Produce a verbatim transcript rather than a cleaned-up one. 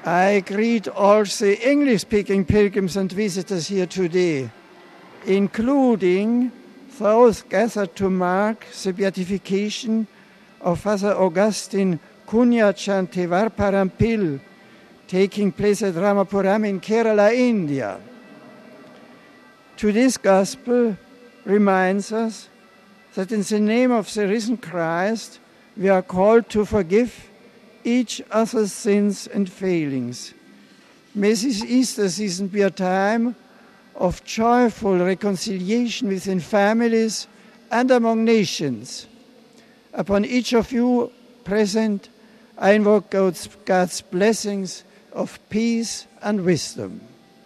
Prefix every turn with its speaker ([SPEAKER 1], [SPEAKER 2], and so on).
[SPEAKER 1] I greet all the English-speaking pilgrims and visitors here today, including those gathered to mark the beatification of Father Augustine Punyachantevarparampil, taking place at Ramapuram in Kerala, India. Today's Gospel reminds us that in the name of the risen Christ, we are called to forgive each other's sins and failings. May this Easter season be a time of joyful reconciliation within families and among nations. Upon each of you present, I invoke God's, God's blessings of peace and wisdom.